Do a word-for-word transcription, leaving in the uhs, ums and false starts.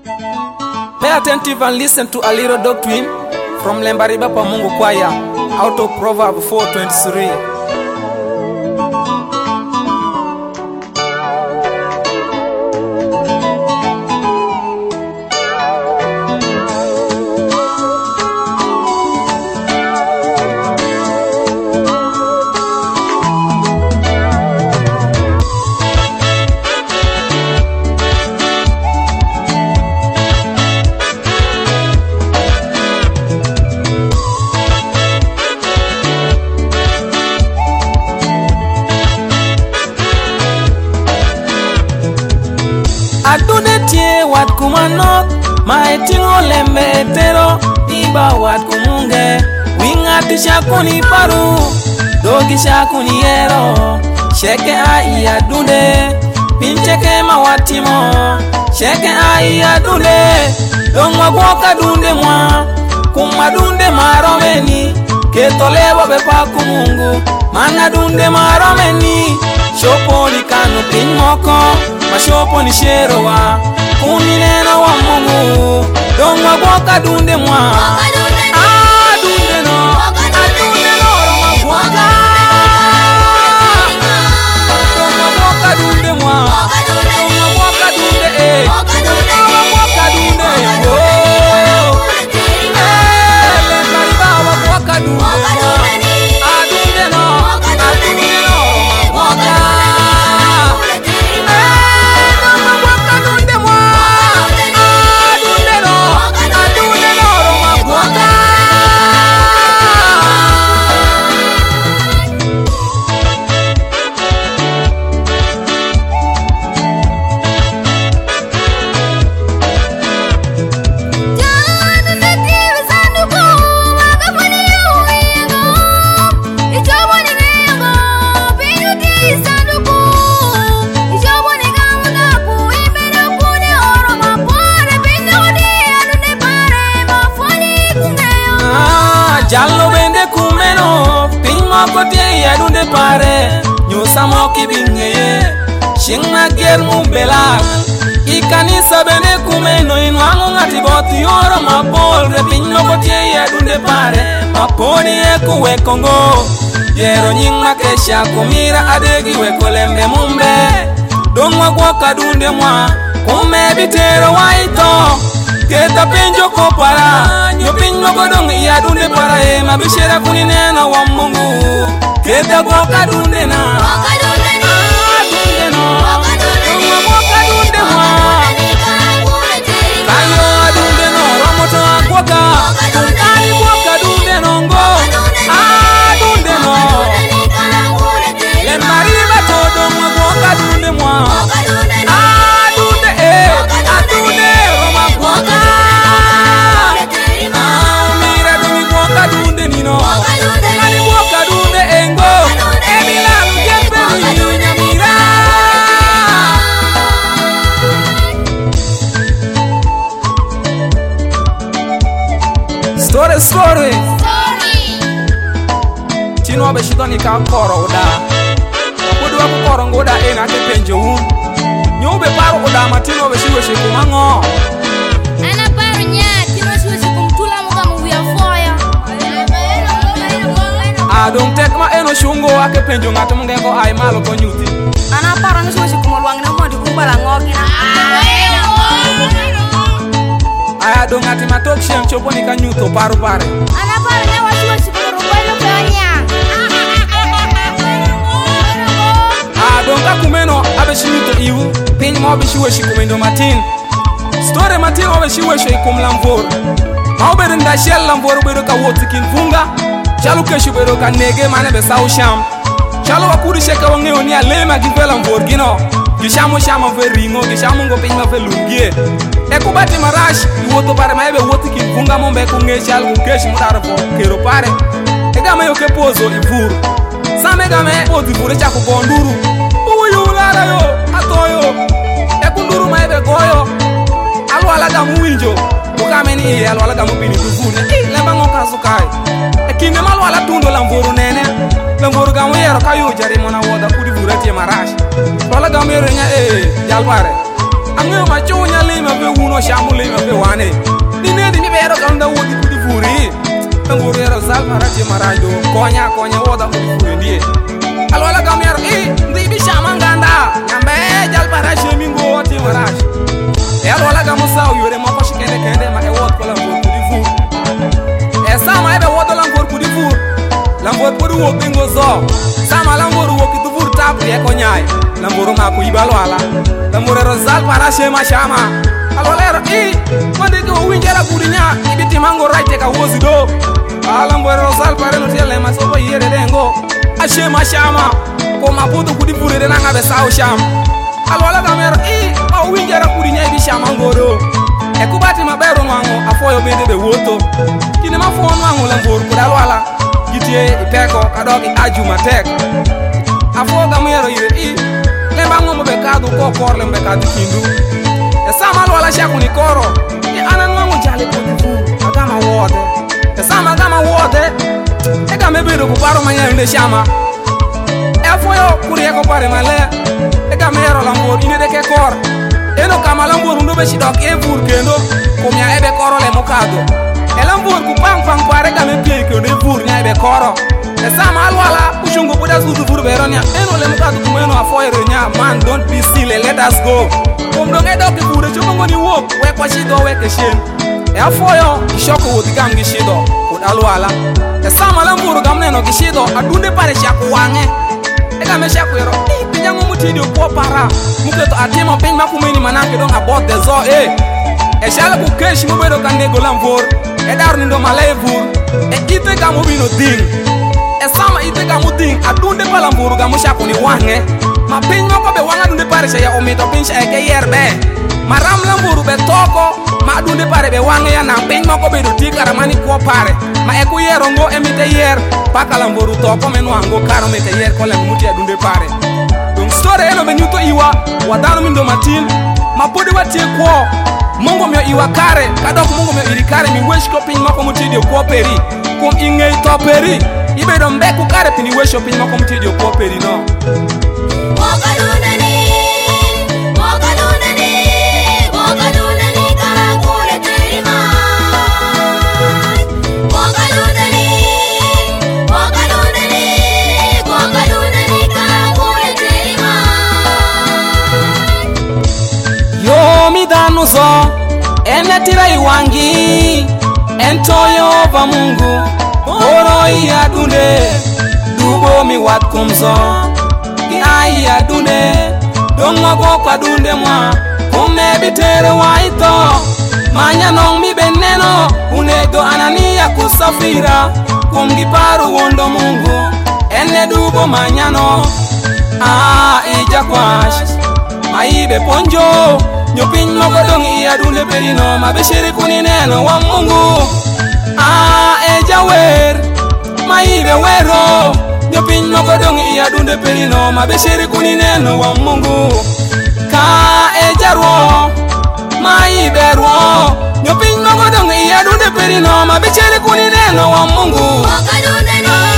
Pay attentive and listen to a little doctrine from Lembariba Pamungu Choir out of Proverbs four twenty-three. Adude tie wat kumanot maetingo lembe tero iba wat kumunge winga tisha kuni paru dogi shakuni yero sheke ai adude pincheke mawatimo sheke ai adude dongwa boka dunde mwa kumadunde maromeni ketolebo bepa kumungu mana dunde maromeni shopo ni kanu pinmoko mashopo ni sherowa kuminena wa Mungu dongwa boka dunde mwa ah dunde no adunde no roma boka dongwa boka dunde mwa dongwa boka dunde eh dongwa boka dunde oh eh le mariba wa boka dunde adunde no adunde no roma boka Jallo bende kumeno pimo kote ya dunde pare nyusa moki bingeye shingna ger mumbela ikanisa bende kumeno inwangu ngati boti yoro mabol re pimo kote ya dunde pare maponi eku wekongo yero nyingma kesha kumira adegi wekolembe mumbe dongwa kwa dunde mwa kume bitero waito keta penjo kopara nyo pinyo godong iya dunde para e mabishera kuni nena wa Mungu keta boka dunde na boka dunde na dunde no boka dunde mwa kayo dunde no romoto akwoka kani boka dunde no ngo ah dunde no le mariba todo mwa boka dunde mwa ah dunde eh adunde roma boka mira dunde boka dunde nino kani boka dunde engo emila lujembe nyamira story story tino be shitoni ka koro oda kudu wa koro ngoda ena ke penjo un nyobe paro oda matino be shiwe shiku mango ana paro nya tino shiwe shiku mtula muga mu ya foya adong tek ma eno shungo ake penjo ngato mungeko ai malo ko nyuti ana paro ni shiwe shiku molwang na mondi kumbala ngogi na aya dong ati matok shem chopo ni kanyuto paru pare ana paro nya washiwe shiku rubelo kanya adonga kumeno abe shinuto iwu piny ma obe shiwe shikumendo matin story matin obe shiwe shikum lamvor ma obe nda shell lamvor obe ka woti kin funga chalu ke shibe ka nege mane be saw sham chalu akuri sheka wangeo ni alema givela lamvor gino gishamo shama ve ringo gishamo ngo piny ma ve lungie e kubati marash woto pare ma ebe woti kin funga mombe ku nge chal ku kesh mudaro fo kero pare e gama yo ke pozo ivur same game podi vure cha ku bonduru uyulala yo atoyo e kunduru ma ebe goyo alwala ga muwinjo ukameni e alwala ga mupini tufune e lemba ngoka sukai e kinde malwala tundo lamvuru nene lamvuru ga mu yero kayo jari mona woda kudi vure tie marash wala ga mero nya e jalpare Ange ma chunya lima be uno shamu lima be wane. Dine di mi bero kanda wodi kudi furi. Nguru era zal marati marado konya konya woda kudi furi ndie. Alwala gamer e ndi bi shama nganda. Nyambe jal parashe mingo woti marash. E alwala gamusa uyore mo ko shikende kende ma e wod ko la kudi furi. E sama ebe wodo la kudi furi. Lambor podu wo bingo zo. Sama lambor wo kitu furi tap ye konyai. Lambor ma ku ibalo ala. Lambor era zal parashe ma shama. Alolero i mande ko winjera budinya ibiti mango right ka wozi do ala mboro sal pare no tele ma so yere dengo ashe ma shama ko mabudu kudi pure de nanga be saw sham alola kamero i o winjera budinya ibi shama ngoro e kubati mabero nwango afoyo bende be woto kine ma fo nwango la mboro ko dalwala gitie iteko kadoki aju matek afo gamero ire i lemba ngomo be kadu ko korle be kadu kindu Esama lo ala shaku ni koro e ana nwangu jale ko difu agama wote esama agama wote e ka mebedo ko paro manya nde shama e foyo kuri ko pare male e ka mero lambor ine de ke kor eno kama lambor ndo be shidok e fur kendo ko mya ebe koro le mokado e lambor ku pang pang pare ka me pie ko de fur nya ebe koro esama alwala ushungo buda zuzu fur beronya eno le mokado ko eno afoyo nya man don't be silly let us go Kom dong e dok bure chumo ngoni wok we kwa shido we ke shen e afoyo ishoko wodi gam gi shido ko dalwala e sama la mburu gam neno gi shido adunde pare shaku wange e ga me shaku yero e pinyango mutidi ko para muketo atimo pin makumeni manake dong about the zo e e shala ku kesh mo bedo kan nego lamvor e dar ni ndo malevur e ite ga mo bino ding e sama ite ga mo ding adunde pala mburu gam shaku ni wange ma pin moko be wanga dunde pare ya omito pin sha ke yerbe maram lamburu be toko ma dunde pare be wanga ya na pin moko be do tikara mani ko pare ma e ku yero ngo emite yer paka lamburu toko men wango karo mete yer ko le muti dunde pare donc story eno be nyuto iwa wadano mindo matin ma podi watie ko mongo myo iwa kare kadok mongo myo iri kare mi wesh ko pin moko muti de ko peri kum ingei to peri ibe do mbeku kare pin wesh ko pin moko muti de ko peri no Mogadunani, Mogadunani, Mogadunani, Karagule Terima. Mogadunani, Mogadunani, Mogadunani, Karagule Terima. Yo mi danu zo, ene tira iwangi, entoyo va Mungu, oro iya dunde, dubo mi wat kumzo. Ai adune dongo go kwa dunde mwa kome bitere waito manya nong mi beneno unedo anania kusafira kumgi paru wondo Mungu ene dubo manyano ah eja kwash maibe ponjo nyopin mogo dongi adune perino mabeshiri kunineno wa Mungu ah eja wer maibe wero Nyopin moko dongi iya dunde perino mabeshiri kunineno wa Mungu ka ejarwo maiberwo Nyopin moko dongi iya dunde perino mabeshiri kunineno wa Mungu Mogadunani